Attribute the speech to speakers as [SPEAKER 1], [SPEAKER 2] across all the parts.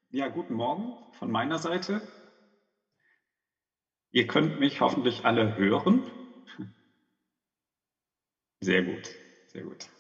[SPEAKER 1] Ja, guten Morgen von meiner Seite. Ihr könnt mich hoffentlich alle hören. Sehr gut, sehr gut.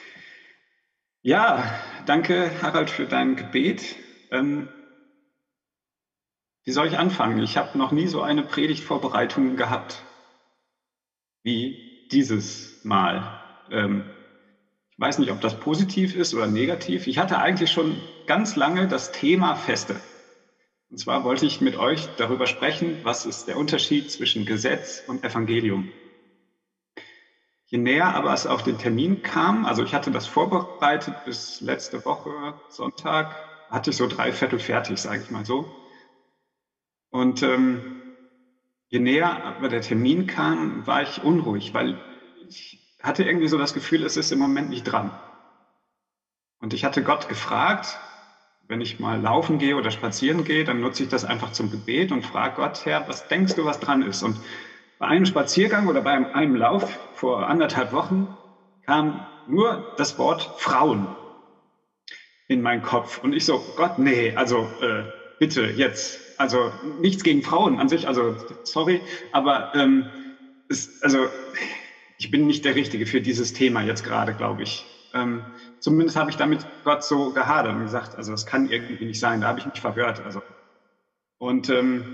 [SPEAKER 1] Ja, danke Harald für dein Gebet. Ähm, Wie soll ich anfangen? Ich habe noch nie so eine Predigtvorbereitung gehabt wie dieses Mal. Ich weiß nicht, ob das positiv ist oder negativ. Ich hatte eigentlich schon ganz lange das Thema Feste. Und zwar wollte ich mit euch darüber sprechen, was ist der Unterschied zwischen Gesetz und Evangelium. Je näher aber es auf den Termin kam, also ich hatte das vorbereitet bis letzte Woche Sonntag, hatte ich so 3/4 fertig, sage ich mal so. Und je näher aber der Termin kam, war ich unruhig, weil ich hatte irgendwie so das Gefühl, es ist im Moment nicht dran. Und ich hatte Gott gefragt, wenn ich mal laufen gehe oder spazieren gehe, dann nutze ich das einfach zum Gebet und frage Gott, Herr, was denkst du, was dran ist? Und bei einem Spaziergang oder bei einem Lauf vor 1,5 Wochen kam nur das Wort Frauen in meinen Kopf. Und ich so, Gott, nee, also bitte jetzt. Also nichts gegen Frauen an sich, also sorry, aber also ich bin nicht der Richtige für dieses Thema jetzt gerade, glaube ich. Zumindest habe ich damit Gott so gehadert und gesagt, also das kann irgendwie nicht sein, da habe ich mich verhört. Also. Und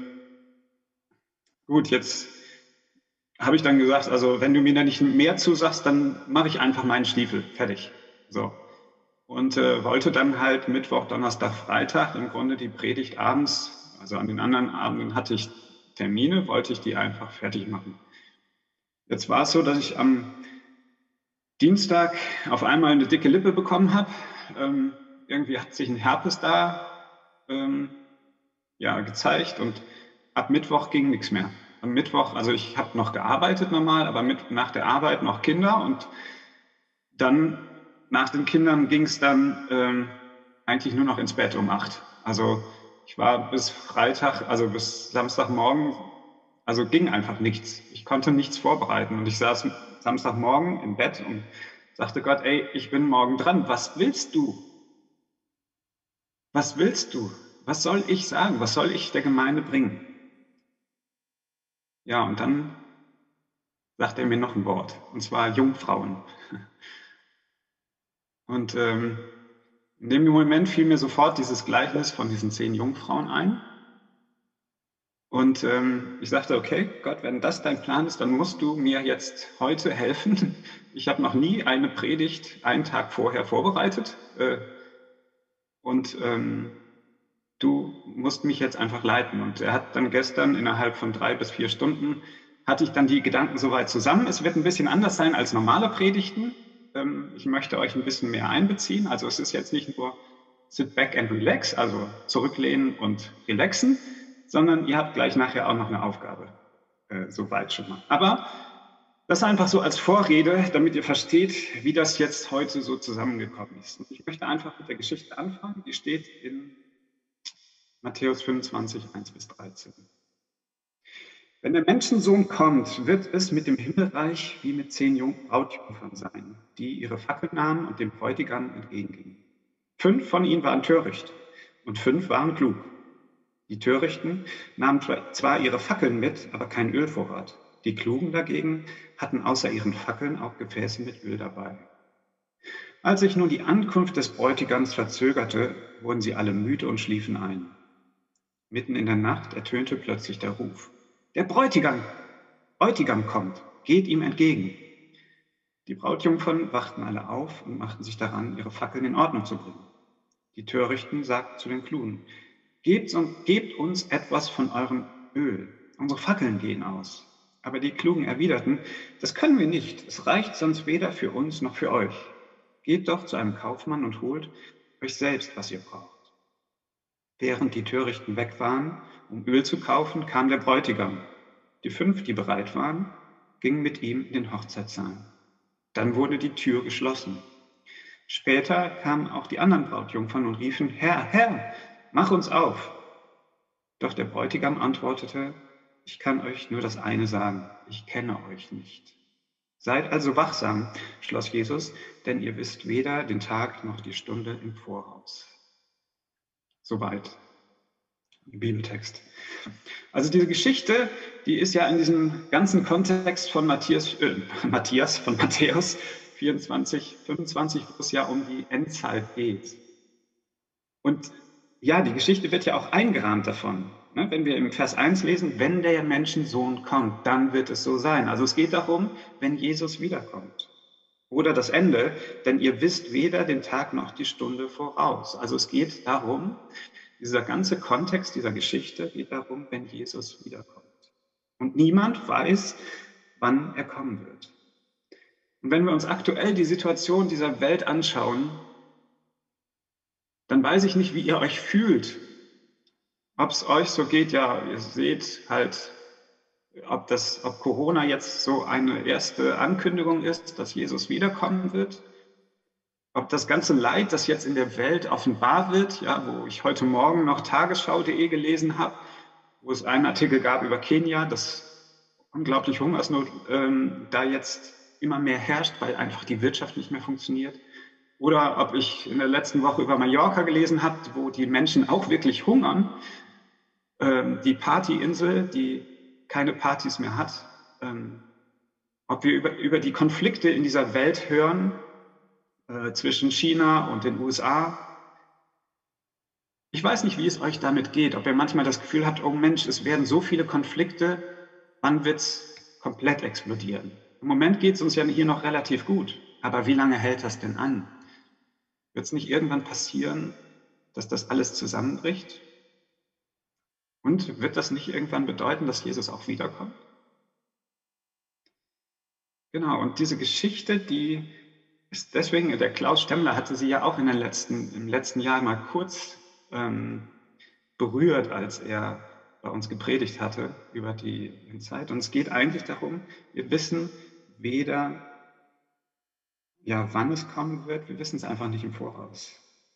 [SPEAKER 1] gut, jetzt habe ich dann gesagt, also wenn du mir da nicht mehr zusagst, dann mache ich einfach meinen Stiefel, fertig. So. Und wollte dann halt Mittwoch, Donnerstag, Freitag im Grunde die Predigt abends, also an den anderen Abenden hatte ich Termine, wollte ich die einfach fertig machen. Jetzt war es so, dass ich am Dienstag auf einmal eine dicke Lippe bekommen habe. Irgendwie hat sich ein Herpes da ähm, ja, gezeigt und ab Mittwoch ging nichts mehr. Am Mittwoch, also ich habe noch gearbeitet normal, aber nach der Arbeit noch Kinder und dann nach den Kindern ging es dann eigentlich nur noch ins Bett um 8. Also ich war bis Freitag, also bis Samstagmorgen, also ging einfach nichts. Ich konnte nichts vorbereiten und ich saß Samstagmorgen im Bett und sagte Gott, ey, ich bin morgen dran. Was willst du? Was willst du? Was soll ich sagen? Was soll ich der Gemeinde bringen? Ja, und dann sagt er mir noch ein Wort, und zwar Jungfrauen. Und in dem Moment fiel mir sofort dieses Gleichnis von diesen 10 Jungfrauen ein. Und ich sagte, okay, Gott, wenn das dein Plan ist, dann musst du mir jetzt heute helfen. Ich habe noch nie eine Predigt einen Tag vorher vorbereitet. Und du musst mich jetzt einfach leiten. Und er hat dann gestern innerhalb von 3 bis 4 Stunden, hatte ich dann die Gedanken soweit zusammen. Es wird ein bisschen anders sein als normale Predigten. Ich möchte euch ein bisschen mehr einbeziehen. Also es ist jetzt nicht nur sit back and relax, also zurücklehnen und relaxen, sondern ihr habt gleich nachher auch noch eine Aufgabe. Soweit schon mal. Aber das einfach so als Vorrede, damit ihr versteht, wie das jetzt heute so zusammengekommen ist. Und ich möchte einfach mit der Geschichte anfangen. Die steht in Matthäus 25, 1 bis 13. Wenn der Menschensohn kommt, wird es mit dem Himmelreich wie mit 10 Brautjungfern sein, die ihre Fackel nahmen und dem Bräutigam entgegengingen. 5 von ihnen waren töricht und 5 waren klug. Die Törichten nahmen zwar ihre Fackeln mit, aber kein Ölvorrat. Die Klugen dagegen hatten außer ihren Fackeln auch Gefäße mit Öl dabei. Als sich nun die Ankunft des Bräutigams verzögerte, wurden sie alle müde und schliefen ein. Mitten in der Nacht ertönte plötzlich der Ruf: Der Bräutigam! Bräutigam kommt! Geht ihm entgegen! Die Brautjungfern wachten alle auf und machten sich daran, ihre Fackeln in Ordnung zu bringen. Die Törichten sagten zu den Klugen: Gebt uns etwas von eurem Öl. Unsere Fackeln gehen aus. Aber die Klugen erwiderten: Das können wir nicht. Es reicht sonst weder für uns noch für euch. Geht doch zu einem Kaufmann und holt euch selbst, was ihr braucht. Während die Törichten weg waren, um Öl zu kaufen, kam der Bräutigam. Die 5, die bereit waren, gingen mit ihm in den Hochzeitssaal. Dann wurde die Tür geschlossen. Später kamen auch die anderen Brautjungfern und riefen: Herr, Herr, mach uns auf! Doch der Bräutigam antwortete: Ich kann euch nur das eine sagen, ich kenne euch nicht. Seid also wachsam, schloss Jesus, denn ihr wisst weder den Tag noch die Stunde im Voraus. Soweit. Bibeltext. Also diese Geschichte, die ist ja in diesem ganzen Kontext von Matthäus 24, 25, wo es ja um die Endzeit geht. Und ja, die Geschichte wird ja auch eingerahmt davon. Ne? Wenn wir im Vers 1 lesen, wenn der Menschensohn kommt, dann wird es so sein. Also es geht darum, wenn Jesus wiederkommt. Oder das Ende, denn ihr wisst weder den Tag noch die Stunde voraus. Also es geht darum, dieser ganze Kontext dieser Geschichte geht darum, wenn Jesus wiederkommt. Und niemand weiß, wann er kommen wird. Und wenn wir uns aktuell die Situation dieser Welt anschauen, dann weiß ich nicht, wie ihr euch fühlt. Ob es euch so geht, ja, ihr seht halt, ob Corona jetzt so eine erste Ankündigung ist, dass Jesus wiederkommen wird. Ob das ganze Leid, das jetzt in der Welt offenbar wird, ja, wo ich heute Morgen noch tagesschau.de gelesen habe, wo es einen Artikel gab über Kenia, dass unglaublich Hungersnot da jetzt immer mehr herrscht, weil einfach die Wirtschaft nicht mehr funktioniert. Oder ob ich in der letzten Woche über Mallorca gelesen habe, wo die Menschen auch wirklich hungern, die Partyinsel, die keine Partys mehr hat. Ob wir über die Konflikte in dieser Welt hören, zwischen China und den USA. Ich weiß nicht, wie es euch damit geht, ob ihr manchmal das Gefühl habt, oh Mensch, es werden so viele Konflikte, wann wird es komplett explodieren? Im Moment geht es uns ja hier noch relativ gut, aber wie lange hält das denn an? Wird es nicht irgendwann passieren, dass das alles zusammenbricht? Und wird das nicht irgendwann bedeuten, dass Jesus auch wiederkommt? Genau, und diese Geschichte, die ist deswegen, der Klaus Stemmler hatte sie ja auch im letzten Jahr mal kurz berührt, als er bei uns gepredigt hatte über die Zeit. Und es geht eigentlich darum, wir wissen weder, ja, wann es kommen wird, wir wissen es einfach nicht im Voraus.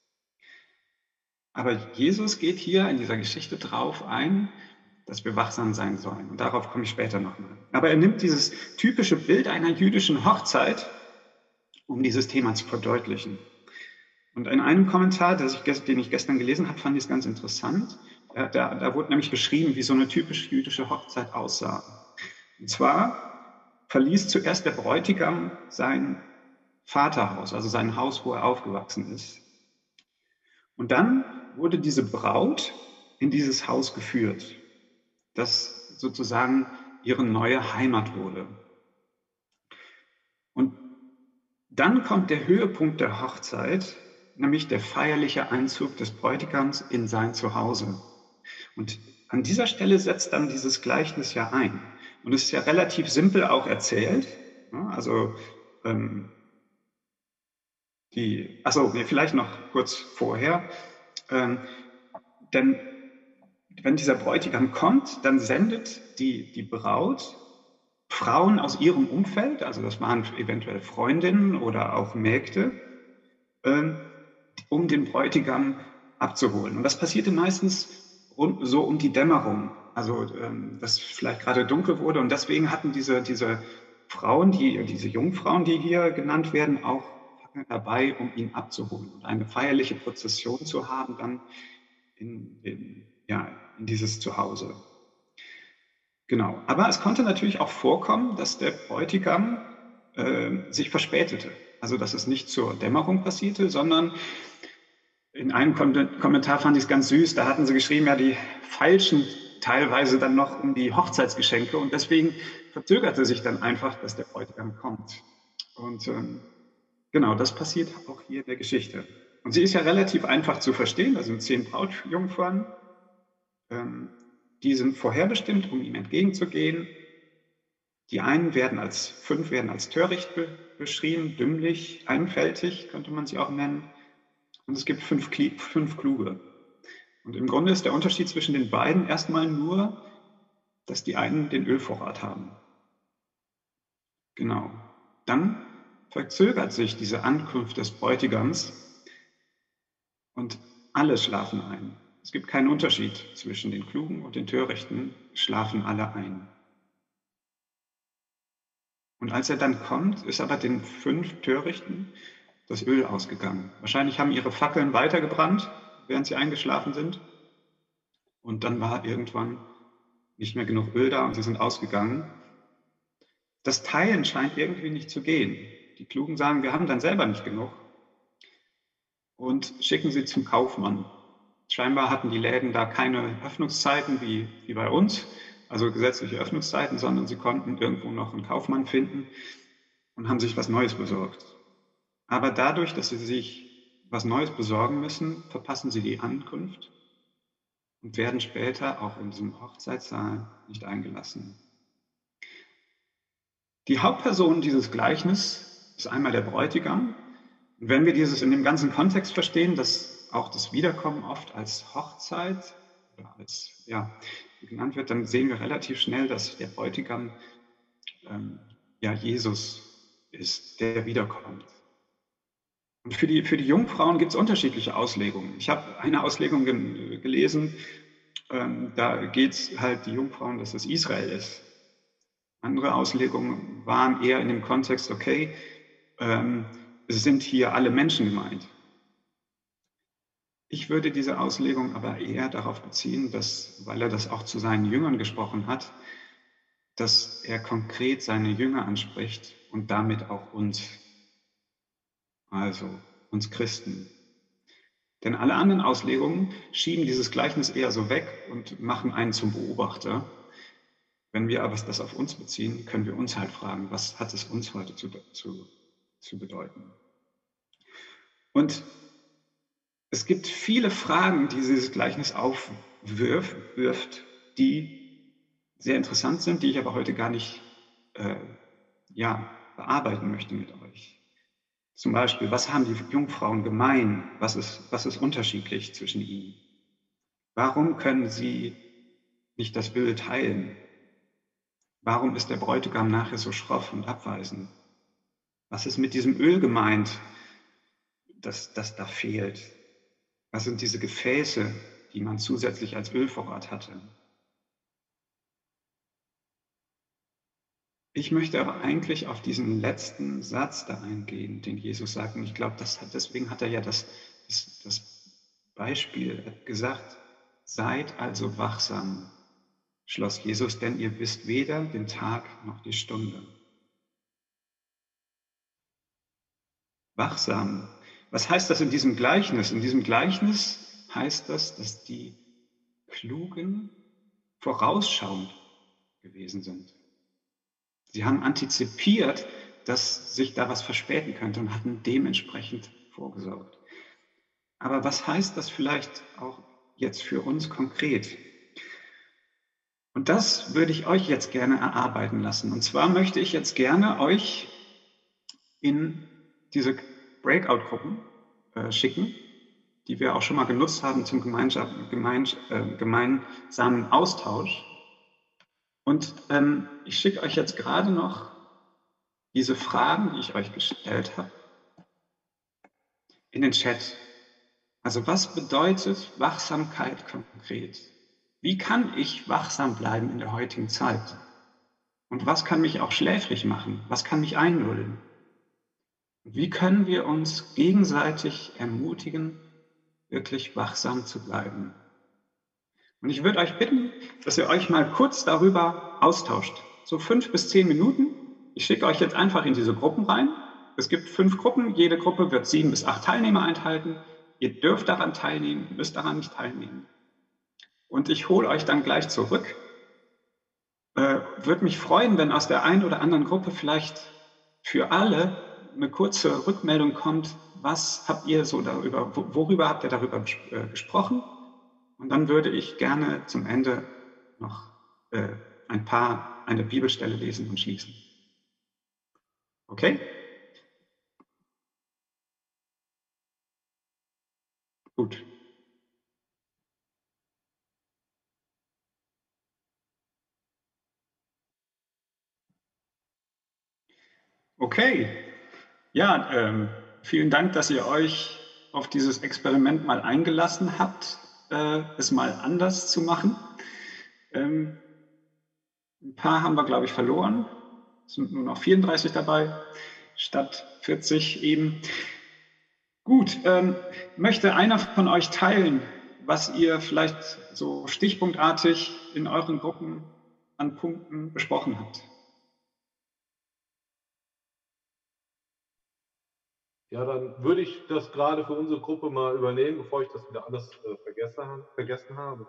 [SPEAKER 1] Aber Jesus geht hier in dieser Geschichte drauf ein, dass wir wachsam sein sollen. Und darauf komme ich später nochmal. Aber er nimmt dieses typische Bild einer jüdischen Hochzeit, um dieses Thema zu verdeutlichen. Und in einem Kommentar, den ich gestern gelesen habe, fand ich es ganz interessant. Da wurde nämlich beschrieben, wie so eine typische jüdische Hochzeit aussah. Und zwar verließ zuerst der Bräutigam sein Vaterhaus, also sein Haus, wo er aufgewachsen ist. Und dann wurde diese Braut in dieses Haus geführt, das sozusagen ihre neue Heimat wurde. Und dann kommt der Höhepunkt der Hochzeit, nämlich der feierliche Einzug des Bräutigams in sein Zuhause. Und an dieser Stelle setzt dann dieses Gleichnis ja ein. Und es ist ja relativ simpel auch erzählt. Also vielleicht noch kurz vorher. Denn wenn dieser Bräutigam kommt, dann sendet die Braut Frauen aus ihrem Umfeld, also das waren eventuell Freundinnen oder auch Mägde, um den Bräutigam abzuholen. Und das passierte meistens so um die Dämmerung, also dass vielleicht gerade dunkel wurde. Und deswegen hatten diese Frauen, diese Jungfrauen, die hier genannt werden, auch dabei, um ihn abzuholen und eine feierliche Prozession zu haben, dann in dieses Zuhause. Genau. Aber es konnte natürlich auch vorkommen, dass der Bräutigam sich verspätete. Also dass es nicht zur Dämmerung passierte, sondern in einem Kommentar fand ich es ganz süß, da hatten sie geschrieben, ja, die feilschen teilweise dann noch um die Hochzeitsgeschenke und deswegen verzögerte sich dann einfach, dass der Bräutigam kommt. Und genau, das passiert auch hier in der Geschichte. Und sie ist ja relativ einfach zu verstehen, da sind 10 Brautjungfern, die sind vorherbestimmt, um ihm entgegenzugehen. Die 5 werden als töricht beschrieben, dümmlich, einfältig könnte man sie auch nennen. Und es gibt 5 Kluge. Und im Grunde ist der Unterschied zwischen den beiden erstmal nur, dass die einen den Ölvorrat haben. Genau. Dann verzögert sich diese Ankunft des Bräutigams und alle schlafen ein. Es gibt keinen Unterschied zwischen den Klugen und den Törichten, schlafen alle ein. Und als er dann kommt, ist aber den 5 Törichten das Öl ausgegangen. Wahrscheinlich haben ihre Fackeln weitergebrannt, während sie eingeschlafen sind. und dann war irgendwann nicht mehr genug Öl da und sie sind ausgegangen. Das Teilen scheint irgendwie nicht zu gehen. Die Klugen sagen, wir haben dann selber nicht genug und schicken sie zum Kaufmann. Scheinbar hatten die Läden da keine Öffnungszeiten wie bei uns, also gesetzliche Öffnungszeiten, sondern sie konnten irgendwo noch einen Kaufmann finden und haben sich was Neues besorgt. Aber dadurch, dass sie sich was Neues besorgen müssen, verpassen sie die Ankunft und werden später auch in diesem Hochzeitssaal nicht eingelassen. Die Hauptperson dieses Gleichnisses ist einmal der Bräutigam. Und wenn wir dieses in dem ganzen Kontext verstehen, dass auch das Wiederkommen oft als Hochzeit oder als, genannt wird, dann sehen wir relativ schnell, dass der Bräutigam Jesus ist, der wiederkommt. Und für die Jungfrauen gibt es unterschiedliche Auslegungen. Ich habe eine Auslegung gelesen, da geht es halt die Jungfrauen, dass es Israel ist. Andere Auslegungen waren eher in dem Kontext, okay, es sind hier alle Menschen gemeint. Ich würde diese Auslegung aber eher darauf beziehen, dass, weil er das auch zu seinen Jüngern gesprochen hat, dass er konkret seine Jünger anspricht und damit auch uns, also uns Christen. Denn alle anderen Auslegungen schieben dieses Gleichnis eher so weg und machen einen zum Beobachter. Wenn wir aber das auf uns beziehen, können wir uns halt fragen, was hat es uns heute zu bedeuten? Und es gibt viele Fragen, die dieses Gleichnis aufwirft, die sehr interessant sind, die ich aber heute gar nicht bearbeiten möchte mit euch. Zum Beispiel, was haben die Jungfrauen gemein? Was ist unterschiedlich zwischen ihnen? Warum können sie nicht das Öl teilen? Warum ist der Bräutigam nachher so schroff und abweisend? Was ist mit diesem Öl gemeint, das da fehlt? Was sind diese Gefäße, die man zusätzlich als Ölvorrat hatte? Ich möchte aber eigentlich auf diesen letzten Satz da eingehen, den Jesus sagt. Und ich glaube, deswegen hat er ja das Beispiel gesagt, seid also wachsam, schloss Jesus, denn ihr wisst weder den Tag noch die Stunde. Wachsam. Was heißt das in diesem Gleichnis? In diesem Gleichnis heißt das, dass die Klugen vorausschauend gewesen sind. Sie haben antizipiert, dass sich da was verspäten könnte und hatten dementsprechend vorgesorgt. Aber was heißt das vielleicht auch jetzt für uns konkret? Und das würde ich euch jetzt gerne erarbeiten lassen. Und zwar möchte ich jetzt gerne euch in diese Breakout-Gruppen schicken, die wir auch schon mal genutzt haben zum gemeinsamen Austausch. Und ich schicke euch jetzt gerade noch diese Fragen, die ich euch gestellt habe, in den Chat. Also was bedeutet Wachsamkeit konkret? Wie kann ich wachsam bleiben in der heutigen Zeit? Und was kann mich auch schläfrig machen? Was kann mich einlullen? Wie können wir uns gegenseitig ermutigen, wirklich wachsam zu bleiben? Und ich würde euch bitten, dass ihr euch mal kurz darüber austauscht. So 5 bis 10 Minuten. Ich schicke euch jetzt einfach in diese Gruppen rein. Es gibt 5 Gruppen. Jede Gruppe wird 7 bis 8 Teilnehmer enthalten. Ihr dürft daran teilnehmen, müsst daran nicht teilnehmen. Und ich hole euch dann gleich zurück. Würde mich freuen, wenn aus der einen oder anderen Gruppe vielleicht für alle eine kurze Rückmeldung kommt. Was habt ihr so darüber, worüber habt ihr darüber gesprochen? Und dann würde ich gerne zum Ende noch eine Bibelstelle lesen und schließen. Okay? Gut. Okay. Ja, vielen Dank, dass ihr euch auf dieses Experiment mal eingelassen habt, es mal anders zu machen. Ein paar haben wir, glaube ich, verloren. Es sind nur noch 34 dabei, statt 40 eben. Gut, möchte einer von euch teilen, was ihr vielleicht so stichpunktartig in euren Gruppen an Punkten besprochen habt.
[SPEAKER 2] Ja, dann würde ich das gerade für unsere Gruppe mal übernehmen, bevor ich das wieder alles vergessen habe.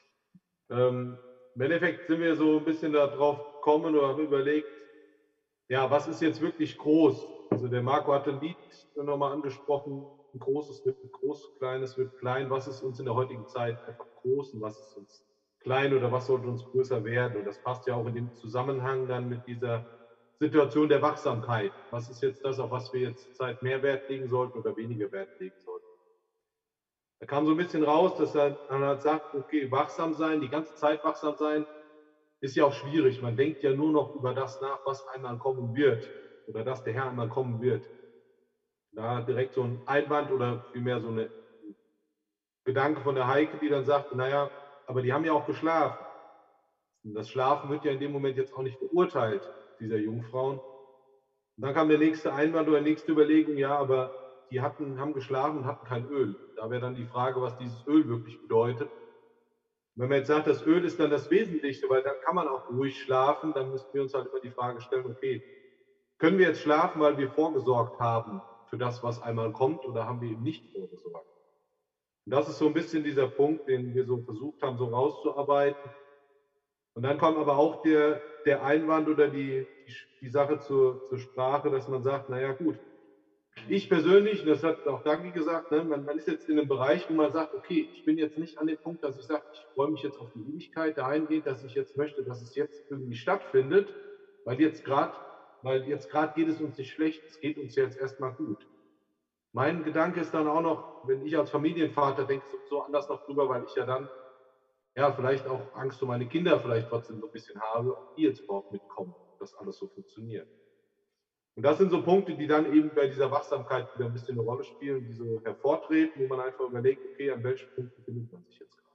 [SPEAKER 2] Im Endeffekt sind wir so ein bisschen darauf gekommen oder haben überlegt, ja, was ist jetzt wirklich groß? Also der Marco hat ein Lied nochmal angesprochen, Großes wird groß, Kleines wird klein. Was ist uns in der heutigen Zeit einfach groß und was ist uns klein oder was sollte uns größer werden? Und das passt ja auch in dem Zusammenhang dann mit dieser Situation der Wachsamkeit. Was ist jetzt das, auf was wir jetzt Zeit mehr Wert legen sollten oder weniger Wert legen sollten? Da kam so ein bisschen raus, dass er dann halt sagt, okay, wachsam sein, die ganze Zeit wachsam sein, ist ja auch schwierig. Man denkt ja nur noch über das nach, was einmal kommen wird oder dass der Herr einmal kommen wird. Da direkt so ein Einwand oder vielmehr so eine Gedanke von der Heike, die dann sagt, naja, aber die haben ja auch geschlafen. Und das Schlafen wird ja in dem Moment jetzt auch nicht beurteilt, dieser Jungfrauen. Und dann kam der nächste Einwand oder nächste Überlegung, ja, aber die haben geschlafen und hatten kein Öl. Da wäre dann die Frage, was dieses Öl wirklich bedeutet. Wenn man jetzt sagt, das Öl ist dann das Wesentliche, weil dann kann man auch ruhig schlafen, dann müssen wir uns halt immer die Frage stellen, okay, können wir jetzt schlafen, weil wir vorgesorgt haben für das, was einmal kommt, oder haben wir eben nicht vorgesorgt? Und das ist so ein bisschen dieser Punkt, den wir so versucht haben, so rauszuarbeiten. Und dann kommt aber auch der Einwand oder die Sache zur Sprache, dass man sagt, naja gut, ich persönlich, das hat auch Dagi gesagt, ne, man ist jetzt in einem Bereich, wo man sagt, okay, ich bin jetzt nicht an dem Punkt, dass ich sage, ich freue mich jetzt auf die Ewigkeit dahingehend, dass ich jetzt möchte, dass es jetzt irgendwie stattfindet, weil jetzt gerade geht es uns nicht schlecht, es geht uns jetzt erstmal gut. Mein Gedanke ist dann auch noch, wenn ich als Familienvater denke, so anders noch drüber, weil ich ja dann ja vielleicht auch Angst um meine Kinder vielleicht trotzdem so ein bisschen habe, ob die jetzt überhaupt mitkommen, dass alles so funktioniert. Und das sind so Punkte, die dann eben bei dieser Wachsamkeit wieder ein bisschen eine Rolle spielen, die so hervortreten, wo man einfach überlegt, okay, an welchen Punkten findet man sich jetzt gerade.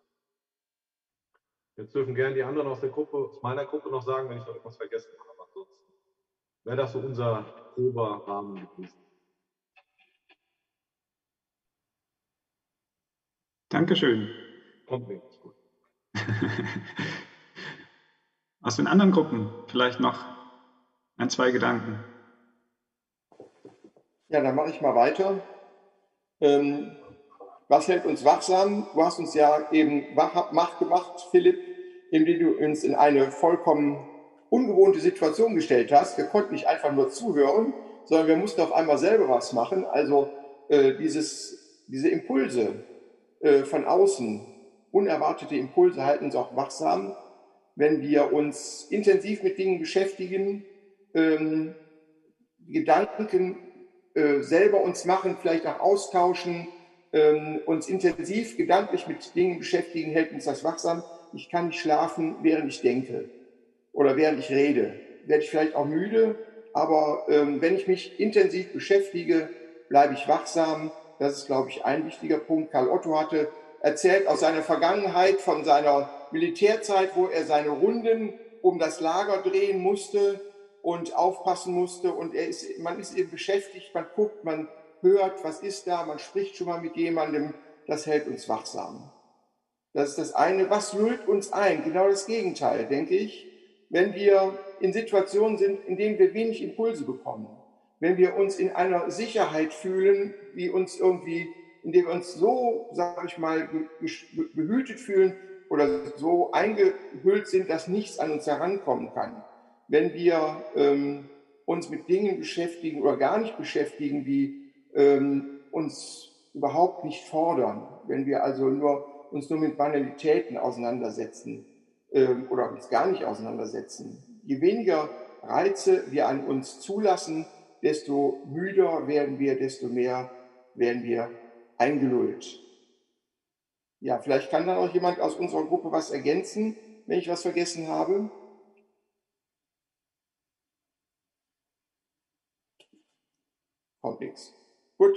[SPEAKER 2] Jetzt dürfen gerne die anderen aus meiner Gruppe noch sagen, wenn ich noch etwas vergessen habe. Ansonsten wäre das so unser grober Rahmen gewesen.
[SPEAKER 1] Dankeschön.
[SPEAKER 2] Kommt mir nicht gut.
[SPEAKER 1] Aus den anderen Gruppen vielleicht noch ein, zwei Gedanken.
[SPEAKER 3] Ja, dann mache ich mal weiter. Was hält uns wachsam? Du hast uns ja eben wach gemacht, Philipp, indem du uns in eine vollkommen ungewohnte Situation gestellt hast. Wir konnten nicht einfach nur zuhören, sondern wir mussten auf einmal selber was machen. Also diese Impulse von außen, unerwartete Impulse halten uns auch wachsam. Wenn wir uns intensiv mit Dingen beschäftigen, Gedanken selber uns machen, vielleicht auch austauschen, uns intensiv gedanklich mit Dingen beschäftigen, hält uns das wachsam. Ich kann nicht schlafen, während ich denke oder während ich rede. Werde ich vielleicht auch müde, aber wenn ich mich intensiv beschäftige, bleibe ich wachsam. Das ist, glaube ich, ein wichtiger Punkt. Karl Otto hatte erzählt aus seiner Vergangenheit, von seiner Militärzeit, wo er seine Runden um das Lager drehen musste und aufpassen musste. Und man ist eben beschäftigt, man guckt, man hört, was ist da, man spricht schon mal mit jemandem. Das hält uns wachsam. Das ist das eine. Was lullt uns ein? Genau das Gegenteil, denke ich. Wenn wir in Situationen sind, in denen wir wenig Impulse bekommen, wenn wir uns in einer Sicherheit fühlen, in der wir uns so, sage ich mal, behütet fühlen oder so eingehüllt sind, dass nichts an uns herankommen kann. Wenn wir uns mit Dingen beschäftigen oder gar nicht beschäftigen, die uns überhaupt nicht fordern, wenn wir also uns nur mit Banalitäten auseinandersetzen oder uns gar nicht auseinandersetzen. Je weniger Reize wir an uns zulassen, desto müder werden wir, desto mehr werden wir eingelullt. Ja, vielleicht kann dann auch jemand aus unserer Gruppe was ergänzen, wenn ich was vergessen habe. Kommt nichts. Gut.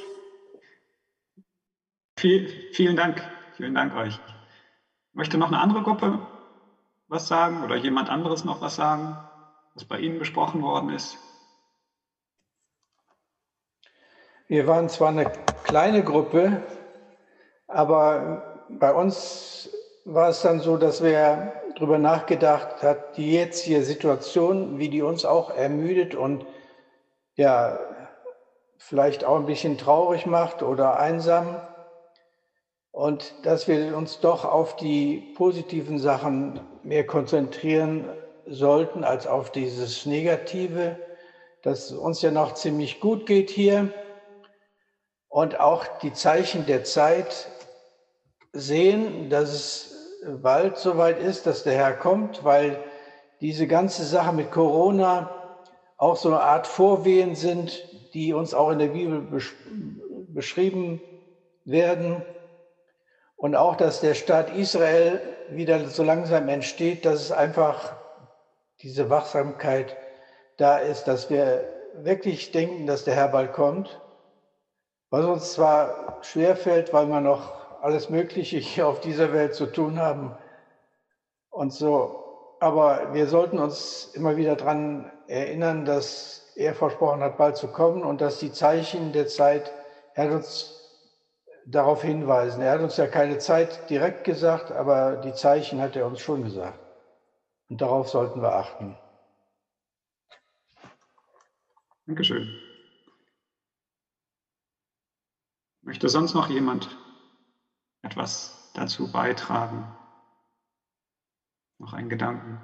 [SPEAKER 1] Vielen Dank euch. Möchte noch eine andere Gruppe was sagen oder jemand anderes noch was sagen, was bei Ihnen besprochen worden ist?
[SPEAKER 4] Wir waren zwar eine kleine Gruppe, aber bei uns war es dann so, dass wir darüber nachgedacht haben, die jetzige Situation, wie die uns auch ermüdet und ja, vielleicht auch ein bisschen traurig macht oder einsam. Und dass wir uns doch auf die positiven Sachen mehr konzentrieren sollten als auf dieses Negative, dass es uns ja noch ziemlich gut geht hier und auch die Zeichen der Zeit sehen, dass es bald soweit ist, dass der Herr kommt, weil diese ganze Sache mit Corona auch so eine Art Vorwehen sind, die uns auch in der Bibel beschrieben werden. Und auch, dass der Staat Israel wieder so langsam entsteht, dass es einfach diese Wachsamkeit da ist, dass wir wirklich denken, dass der Herr bald kommt. Was uns zwar schwerfällt, weil wir noch alles Mögliche hier auf dieser Welt zu tun haben und so. Aber wir sollten uns immer wieder daran erinnern, dass er versprochen hat, bald zu kommen und dass die Zeichen der Zeit, er hat uns darauf hinweisen. Er hat uns ja keine Zeit direkt gesagt, aber die Zeichen hat er uns schon gesagt. Und darauf sollten wir achten.
[SPEAKER 1] Dankeschön. Möchte sonst noch jemand etwas dazu beitragen? Noch einen Gedanken?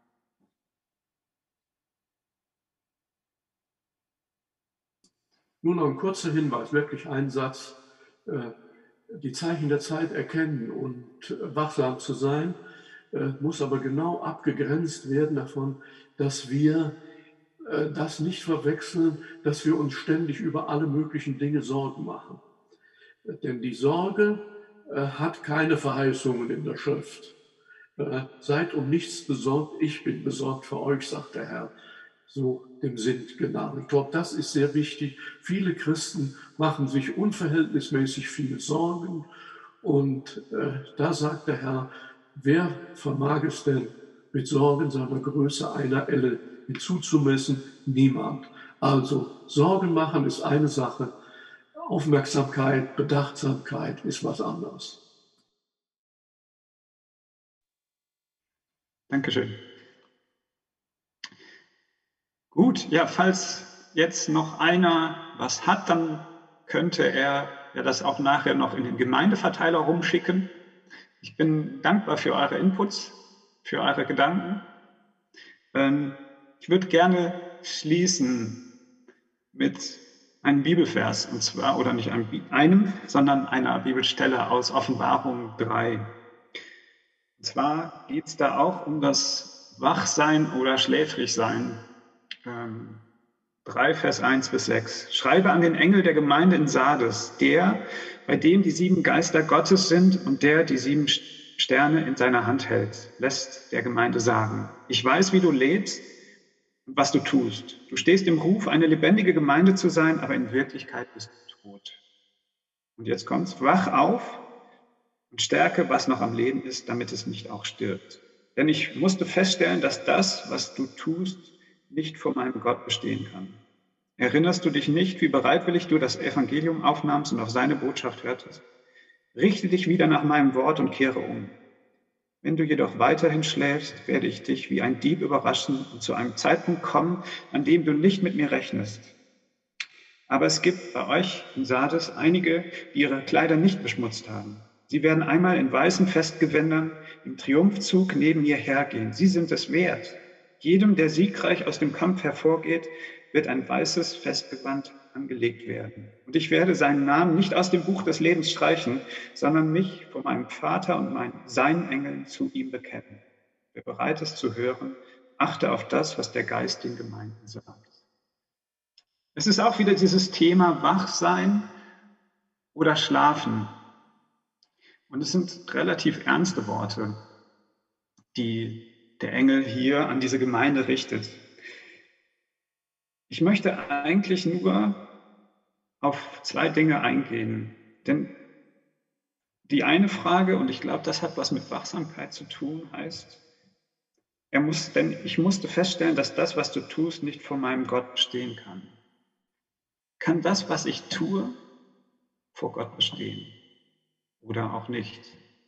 [SPEAKER 5] Nur noch ein kurzer Hinweis, wirklich ein Satz. Die Zeichen der Zeit erkennen und wachsam zu sein, muss aber genau abgegrenzt werden davon, dass wir das nicht verwechseln, dass wir uns ständig über alle möglichen Dinge Sorgen machen. Denn die Sorge hat keine Verheißungen in der Schrift. Seid um nichts besorgt, ich bin besorgt für euch, sagt der Herr. So dem Sinn genau. Ich glaube, das ist sehr wichtig. Viele Christen machen sich unverhältnismäßig viele Sorgen. Und da sagt der Herr, wer vermag es denn, mit Sorgen seiner Größe einer Elle hinzuzumessen? Niemand. Also Sorgen machen ist eine Sache, Aufmerksamkeit, Bedachtsamkeit ist was anderes.
[SPEAKER 1] Dankeschön. Gut, ja, falls jetzt noch einer was hat, dann könnte er ja das auch nachher noch in den Gemeindeverteiler rumschicken. Ich bin dankbar für eure Inputs, für eure Gedanken. Ich würde gerne schließen mit einem Bibelvers, und zwar, oder nicht einem, sondern einer Bibelstelle aus Offenbarung 3. Und zwar geht es da auch um das Wachsein oder Schläfrigsein. 3, Vers 1 bis 6. Schreibe an den Engel der Gemeinde in Sardes, der, bei dem die 7 Geister Gottes sind und der die 7 Sterne in seiner Hand hält, lässt der Gemeinde sagen: Ich weiß, wie du lebst und was du tust. Du stehst im Ruf, eine lebendige Gemeinde zu sein, aber in Wirklichkeit bist du tot. Und jetzt kommt's: Wach auf und stärke, was noch am Leben ist, damit es nicht auch stirbt. Denn ich musste feststellen, dass das, was du tust, nicht vor meinem Gott bestehen kann. Erinnerst du dich nicht, wie bereitwillig du das Evangelium aufnahmst und auf seine Botschaft hörtest? Richte dich wieder nach meinem Wort und kehre um. Wenn du jedoch weiterhin schläfst, werde ich dich wie ein Dieb überraschen und zu einem Zeitpunkt kommen, an dem du nicht mit mir rechnest. Aber es gibt bei euch in Sardes einige, die ihre Kleider nicht beschmutzt haben. Sie werden einmal in weißen Festgewändern im Triumphzug neben mir hergehen. Sie sind es wert. Jedem, der siegreich aus dem Kampf hervorgeht, wird ein weißes Festgewand angelegt werden. Und ich werde seinen Namen nicht aus dem Buch des Lebens streichen, sondern mich vor meinem Vater und seinen Engeln zu ihm bekennen. Wer bereit ist zu hören, achte auf das, was der Geist den Gemeinden sagt. Es ist auch wieder dieses Thema Wachsein oder Schlafen. Und es sind relativ ernste Worte, die der Engel hier an diese Gemeinde richtet. Ich möchte eigentlich nur auf 2 Dinge eingehen. Denn die eine Frage, und ich glaube, das hat was mit Wachsamkeit zu tun, heißt, ich musste feststellen, dass das, was du tust, nicht vor meinem Gott bestehen kann. Kann das, was ich tue, vor Gott bestehen oder auch nicht?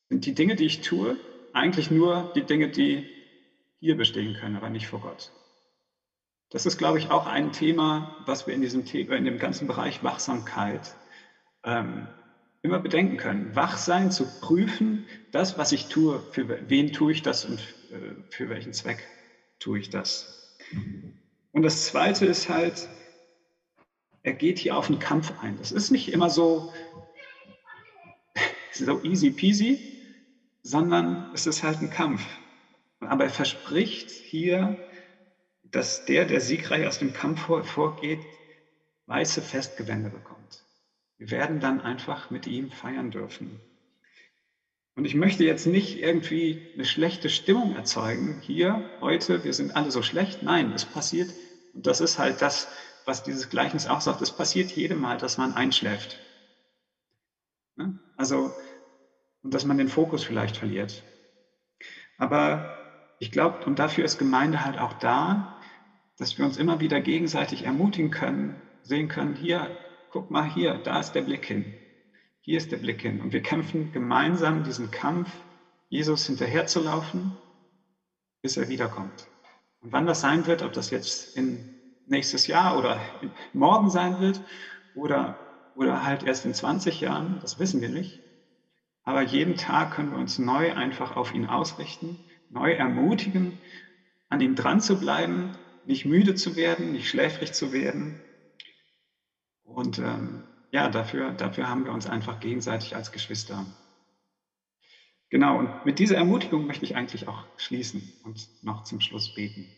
[SPEAKER 1] sind die Dinge, die ich tue, eigentlich nur die Dinge, die hier bestehen können, aber nicht vor Gott. Das ist, glaube ich, auch ein Thema, was wir in dem ganzen Bereich Wachsamkeit immer bedenken können. Wach sein, zu prüfen, das, was ich tue, für wen tue ich das und für welchen Zweck tue ich das. Und das Zweite ist halt, er geht hier auf einen Kampf ein. Das ist nicht immer so easy peasy, sondern es ist halt ein Kampf. Aber er verspricht hier, dass der siegreich aus dem Kampf vorgeht, weiße Festgewänder bekommt. Wir werden dann einfach mit ihm feiern dürfen. Und ich möchte jetzt nicht irgendwie eine schlechte Stimmung erzeugen. Hier, heute, wir sind alle so schlecht. Nein, es passiert. Und das ist halt das, was dieses Gleichnis auch sagt. Es passiert jedem Mal, dass man einschläft. Also, und dass man den Fokus vielleicht verliert. Aber ich glaube, und dafür ist Gemeinde halt auch da, dass wir uns immer wieder gegenseitig ermutigen können, sehen können, hier, guck mal hier, da ist der Blick hin. Hier ist der Blick hin. Und wir kämpfen gemeinsam diesen Kampf, Jesus hinterherzulaufen, bis er wiederkommt. Und wann das sein wird, ob das jetzt nächstes Jahr oder morgen sein wird oder halt erst in 20 Jahren, das wissen wir nicht. Aber jeden Tag können wir uns neu einfach auf ihn ausrichten, neu ermutigen, an ihm dran zu bleiben, nicht müde zu werden, nicht schläfrig zu werden. Und dafür haben wir uns einfach gegenseitig als Geschwister. Genau, und mit dieser Ermutigung möchte ich eigentlich auch schließen und noch zum Schluss beten.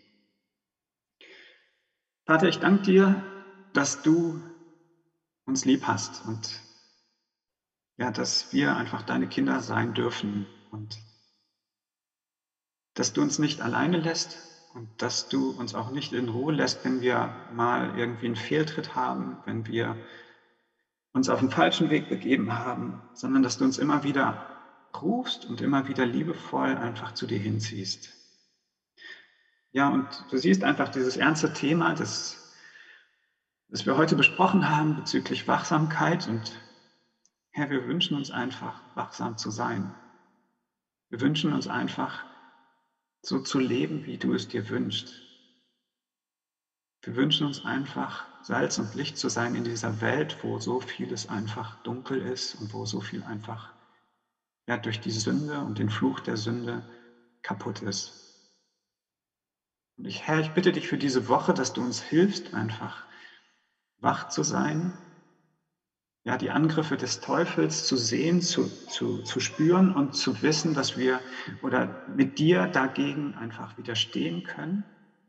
[SPEAKER 1] Vater, ich danke dir, dass du uns lieb hast und ja, dass wir einfach deine Kinder sein dürfen und dass du uns nicht alleine lässt und dass du uns auch nicht in Ruhe lässt, wenn wir mal irgendwie einen Fehltritt haben, wenn wir uns auf den falschen Weg begeben haben, sondern dass du uns immer wieder rufst und immer wieder liebevoll einfach zu dir hinziehst. Ja, und du siehst einfach dieses ernste Thema, das wir heute besprochen haben bezüglich Wachsamkeit und Herr, wir wünschen uns einfach, wachsam zu sein. Wir wünschen uns einfach, so zu leben, wie du es dir wünschst. Wir wünschen uns einfach, Salz und Licht zu sein in dieser Welt, wo so vieles einfach dunkel ist und wo so viel einfach durch die Sünde und den Fluch der Sünde kaputt ist. Und Herr, ich bitte dich für diese Woche, dass du uns hilfst, einfach wach zu sein, ja, die Angriffe des Teufels zu sehen, zu spüren und zu wissen, dass wir mit dir dagegen einfach widerstehen können.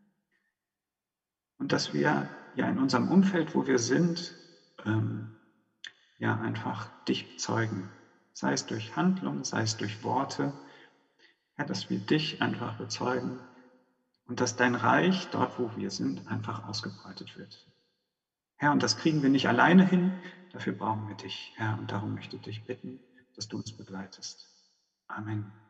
[SPEAKER 1] Und dass wir ja in unserem Umfeld, wo wir sind, einfach dich bezeugen. Sei es durch Handlung, sei es durch Worte. Ja, dass wir dich einfach bezeugen und dass dein Reich, dort wo wir sind, einfach ausgebreitet wird. Herr, und das kriegen wir nicht alleine hin, dafür brauchen wir dich, Herr, und darum möchte ich dich bitten, dass du uns begleitest. Amen.